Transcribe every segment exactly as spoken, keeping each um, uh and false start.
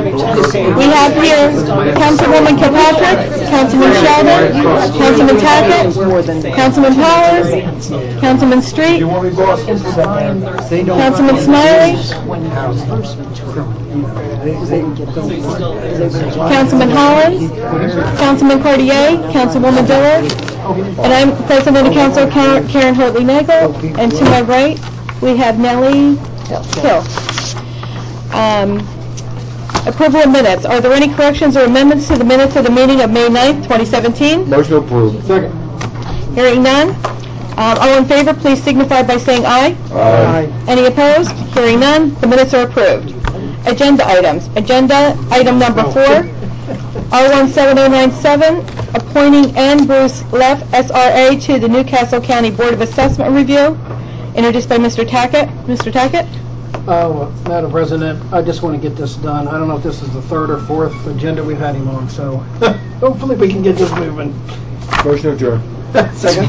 We have here Councilwoman Kilpatrick, Councilman Sheldon, Councilman Tackett, Councilman Powers, Councilman Street, Councilman Smiley, Councilman Hollins, Councilman Cartier, Councilwoman Dillard, and I'm President of Council Karen Hartley-Nagel, and to my right we have Nellie Hill. Um, approval of minutes. Are there any corrections or amendments to the minutes of the meeting of May ninth, twenty seventeen? Motion approved. Second. Hearing none. Um, all in favor, please signify by saying aye. Aye. Any opposed? Hearing none. The minutes are approved. Agenda items. Agenda item number four, R one seven oh nine seven, appointing Ann Bruce Leff, S R A, to the Newcastle County Board of Assessment Review, introduced by Mister Tackett. Mister Tackett? Uh, Madam President, I just want to get this done. I don't know if this is the third or fourth agenda we've had him on, so hopefully we can get this moving. Motion adjourned. Second.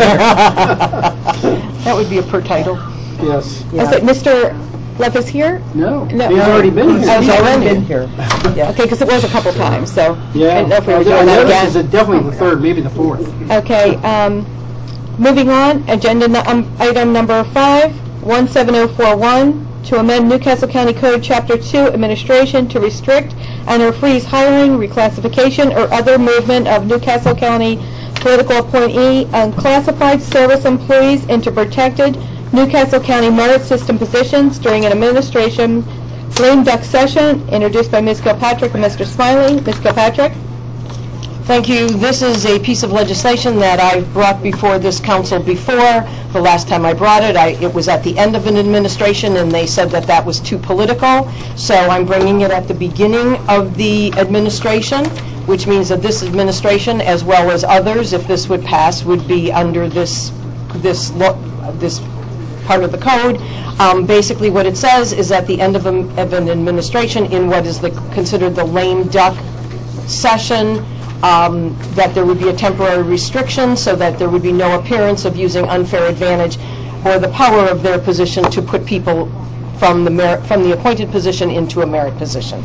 That would be a per title. Yes. Is it Mister Leff is here? No. No. He's already been here. Oh, he's already been here. Yeah. Okay, because it was a couple times, so Yeah. I didn't know if we were I doing that noticed again. it's definitely the third, maybe the fourth. Okay, um, moving on, agenda nu- um, item number five, one seven oh four one, to amend Newcastle County Code Chapter two, Administration, to restrict and or freeze hiring, reclassification, or other movement of Newcastle County political appointee, unclassified service employees into protected Newcastle County merit system positions during an administration lame duck session, introduced by Miz Kilpatrick and Mister Smiley. Miz Kilpatrick? Thank you. This is a piece of legislation that I brought before this council before. The last time I brought it, I, it was at the end of an administration, and they said that that was too political. So I'm bringing it at the beginning of the administration, which means that this administration, as well as others, if this would pass, would be under this this lo this part of the code. Um, basically, what it says is at the end of, a, of an administration, in what is the, considered the lame duck session, Um, that there would be a temporary restriction so that there would be no appearance of using unfair advantage or the power of their position to put people from the merit, from the appointed position into a merit position.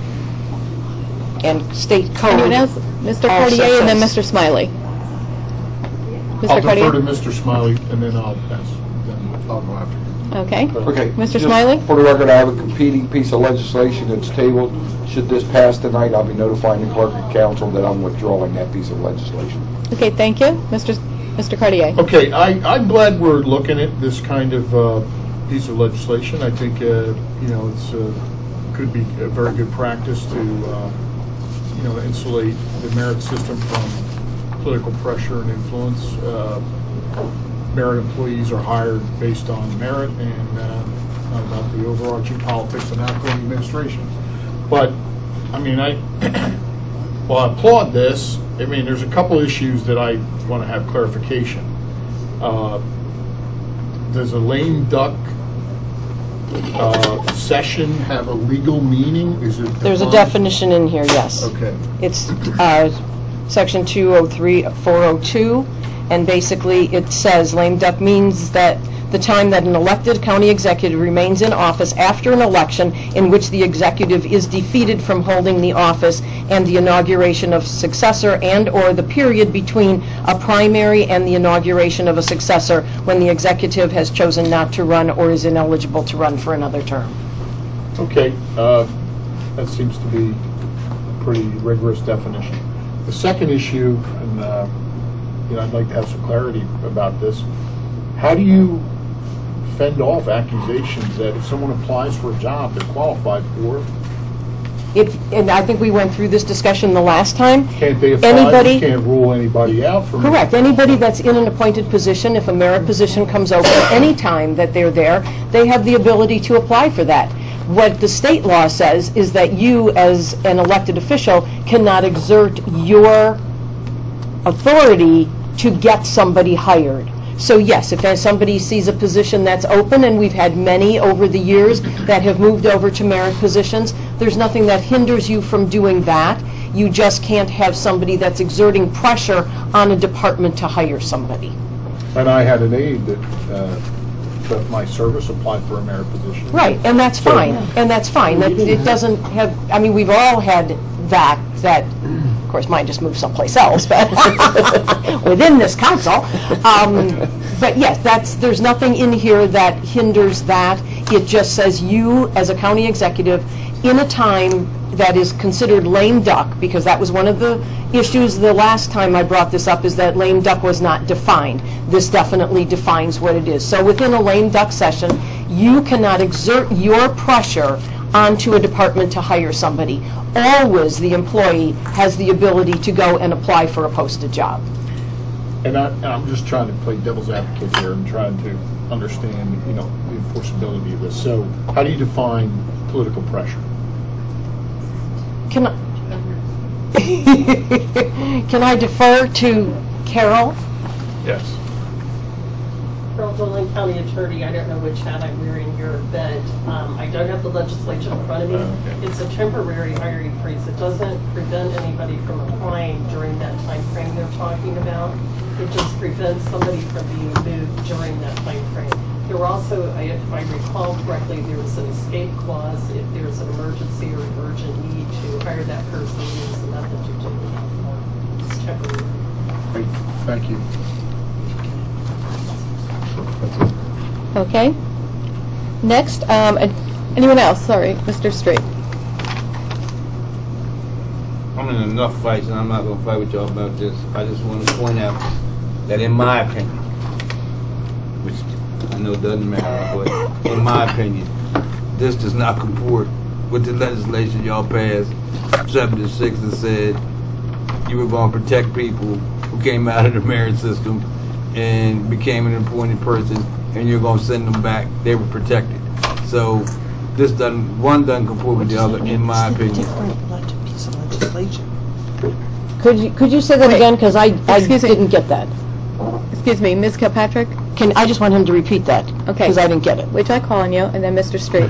And state code. Anyone else? Mister also Cartier and then says- Mister Smiley. Mister I'll Cartier? defer to Mister Smiley, and then I'll pass. Then I'll go after. Okay. Okay. Mister just Smiley? For the record, I have a competing piece of legislation that's tabled. Should this pass tonight, I'll be notifying the clerk of council that I'm withdrawing that piece of legislation. Okay, thank you. Mister Mister Cartier? Okay, I, I'm glad we're looking at this kind of uh, piece of legislation. I think, uh, you know, it's uh, could be a very good practice to, uh, you know, insulate the merit system from political pressure and influence. Uh, merit employees are hired based on merit and uh, not about the overarching politics and outgoing administration. But, I mean, I, well, I applaud this. I mean, there's a couple issues that I want to have clarification. Uh, does a lame duck uh, session have a legal meaning? Is it There's a defined? definition in here, yes. Okay. It's uh, section two oh three four oh two, and basically it says lame duck means that the time that an elected county executive remains in office after an election in which the executive is defeated from holding the office and the inauguration of successor, and or the period between a primary and the inauguration of a successor when the executive has chosen not to run or is ineligible to run for another term. Okay, uh, that seems to be a pretty rigorous definition. The second issue, and uh, you know, I'd like to have some clarity about this. How do you fend off accusations that if someone applies for a job they're qualified for? If, and I think we went through this discussion the last time. Can't they apply? Anybody- You can't rule anybody out from Correct. Anybody that's in an appointed position, if a merit position comes open any time that they're there, they have the ability to apply for that. What the state law says is that you, as an elected official, cannot exert your authority to get somebody hired. So yes, if somebody sees a position that's open, and we've had many over the years that have moved over to merit positions, there's nothing that hinders you from doing that. You just can't have somebody that's exerting pressure on a department to hire somebody. And I had an aide that uh, left my service, applied for a merit position. Right, and that's So- fine, and that's fine. That it doesn't have, I mean, we've all had that, that, of course, mine just moved someplace else, but within this council. Um, But yes, that's, there's nothing in here that hinders that. It just says you, as a county executive, in a time that is considered lame duck, because that was one of the issues the last time I brought this up, is that lame duck was not defined. This definitely defines what it is. So within a lame duck session, you cannot exert your pressure onto a department to hire somebody. Always, the employee has the ability to go and apply for a posted job. And I, and I'm just trying to play devil's advocate here and trying to understand, you know, the enforceability of this. So how do you define political pressure? Can I, can I defer to Carol? Yes. Carol Dolan, County Attorney. I don't know which hat I'm wearing here, but um, I don't have the legislation in front of me. Okay. It's a temporary hiring freeze. It doesn't prevent anybody from applying during that time frame they're talking about. It just prevents somebody from being moved during that time frame. There were also, I- if I recall correctly, there was an escape clause if there's an emergency or an urgent need to hire that person, use the method to do it. It's temporary. Great. Thank you. Okay. Next, um, ad- anyone else? Sorry, Mister Straight. I'm in enough fights, and I'm not going to fight with y'all about this. I just want to point out that in my opinion, which I know doesn't matter, but in my opinion, this does not comport with the legislation y'all passed seven to six that said you were going to protect people who came out of the merit system and became an appointed person, and you're going to send them back. They were protected. So this doesn't, one doesn't comport with the other, in my opinion. Piece of legislation. Could you, could you say that Wait. again, because I, I Excuse me. didn't get that. Excuse me, Miz Kilpatrick? Can, I just want him to repeat that, Okay. because I didn't get it. Wait till I call on you, and then Mister Straight.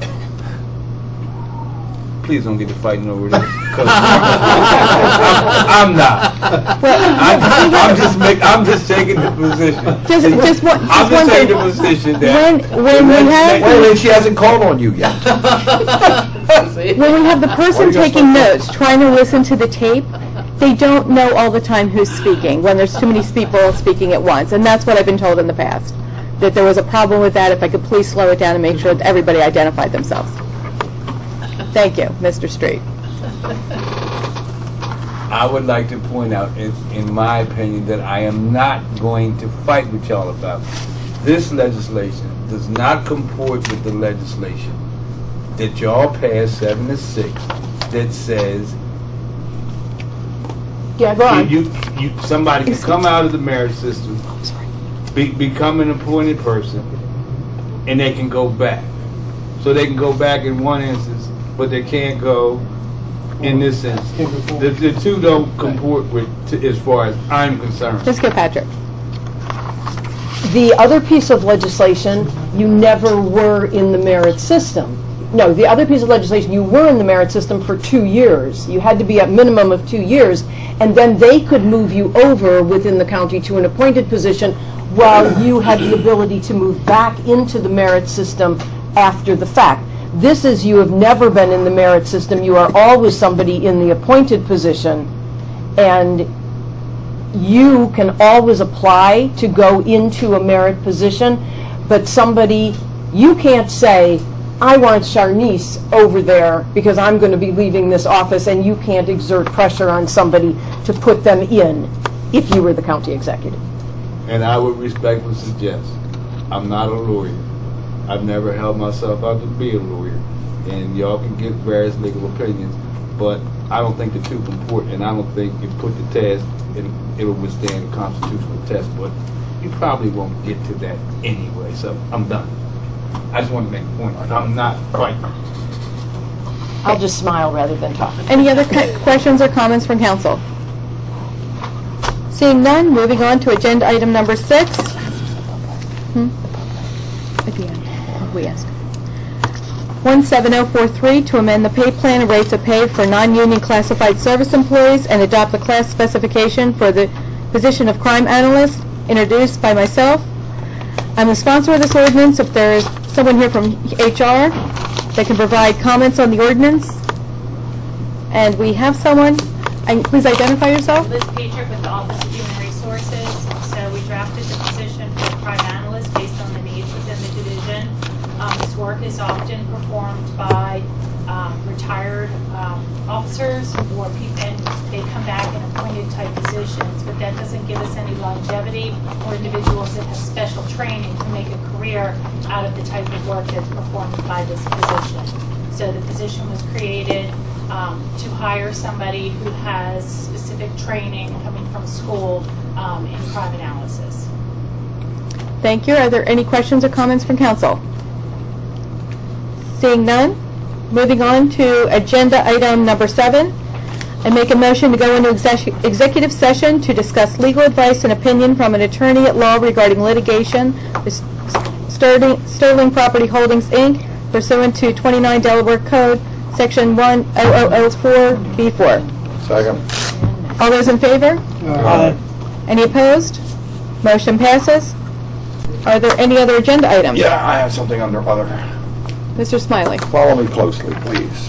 Please don't get to fighting over this. 'Cause I'm, I'm not. I'm, I'm just make, I'm just taking the position. Just, just one, I'm just one just taking thing. the position that When, when we Wait a have, minute, she hasn't called on you yet. when we have the person Why do you taking guys notes, trying to listen to the tape, they don't know all the time who's speaking, when there's too many people speaking at once, and that's what I've been told in the past, that there was a problem with that. If I could please slow it down and make sure that everybody identified themselves. Thank you, Mister Street. I would like to point out, in, in my opinion, that I am not going to fight with y'all about this legislation. Does not comport with the legislation that y'all passed seven to six that says Yeah, go on. you, you somebody can come out of the merit system, be, become an appointed person, and they can go back. So they can go back in one instance, but they can't go in this instance. The, the two don't comport with, t- as far as I'm concerned. Miz Kilpatrick. The other piece of legislation, you never were in the merit system. No, the other piece of legislation, you were in the merit system for two years. You had to be a minimum of two years, and then they could move you over within the county to an appointed position while you had the ability to move back into the merit system after the fact. This is, you have never been in the merit system. You are always somebody in the appointed position, and you can always apply to go into a merit position, but somebody, you can't say, I want Charnice over there because I'm going to be leaving this office, and you can't exert pressure on somebody to put them in if you were the county executive. And I would respectfully suggest, I'm not a lawyer. I've never held myself out to be a lawyer. And y'all can get various legal opinions, but I don't think the two comport, and I don't think if put the test, it, it will withstand the constitutional test, but you probably won't get to that anyway, so I'm done. I just want to make a point. I'm not fighting. I'll just smile rather than talk. Any other que- questions or comments from council? Seeing none, moving on to agenda item number six. Hmm? At the end, we asked. one seven oh four three, to amend the pay plan and rates of pay for non-union classified service employees and adopt the class specification for the position of crime analyst, introduced by myself. I'm the sponsor of this ordinance. If there is someone here from H R that can provide comments on the ordinance, and we have someone, and please identify yourself. Liz Patrick with the Office of Human Resources. So we drafted the position for a crime analyst based on the needs within the division. Um, this work is often performed by um, retired um, officers or people, and they come back in appointed type positions, but that doesn't give us any longevity or individuals that have special training to make a career out of the type of work that's performed by this position. So the position was created um, to hire somebody who has specific training coming from school um, in crime analysis. Thank you. Are there any questions or comments from council? Seeing none, moving on to agenda item number seven. I make a motion to go into exec- executive session to discuss legal advice and opinion from an attorney at law regarding litigation with Sterling, Sterling Property Holdings, Incorporated pursuant to twenty-nine Delaware Code, Section one thousand four B four. Second. All those in favor? Aye. Any opposed? Motion passes. Are there any other agenda items? Yeah, I have something under other. Mister Smiley. Follow me closely, please.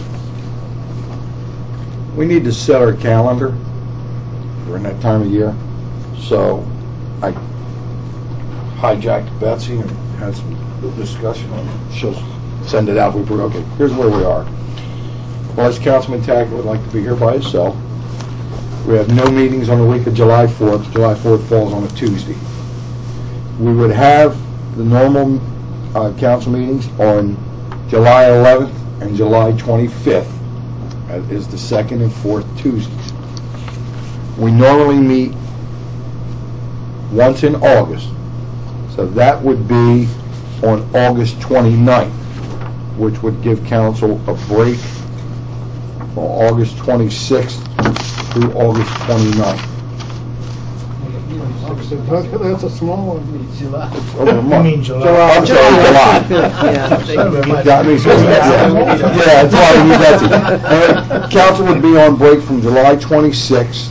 We need to set our calendar. We're in that time of year. So I hijacked Betsy and had some discussion on it. She'll send it out. We put, okay, here's where we are. Vice Councilman Tackett would like to be here by himself. We have no meetings on the week of July fourth. July fourth falls on a Tuesday. We would have the normal uh, council meetings on July eleventh and July twenty-fifth. That is the second and fourth Tuesdays. We normally meet once in August. So that would be on August twenty-ninth, which would give council a break from August twenty-sixth through August twenty-ninth. That's a small one. It's over a month. mean July. I'm sorry, July. Got me, so- yeah, Yeah, that's why we need that. to- uh, Council would be on break from July twenty-sixth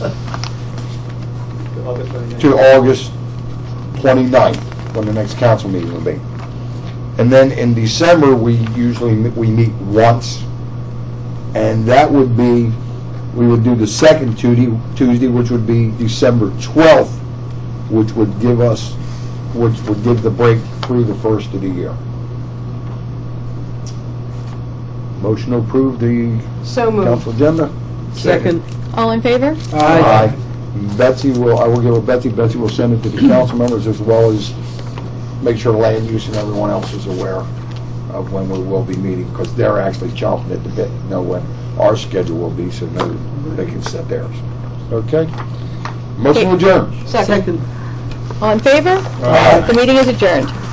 to August twenty-ninth, when the next council meeting will be. And then in December, we usually, m- we meet once, and that would be, we would do the second Tuesday, Tuesday, which would be December twelfth, which would give us, which would give the break through the first of the year. Motion to approve the So moved. council agenda? Second. All in favor? Aye. Betsy will, I will give it to Betsy, Betsy will send it to the council members as well as make sure the land use and everyone else is aware of when we will be meeting, because they're actually chomping at the bit to know when our schedule will be, so know they can set theirs. Okay? Motion adjourned. Second. All in favor? Aye. The meeting is adjourned.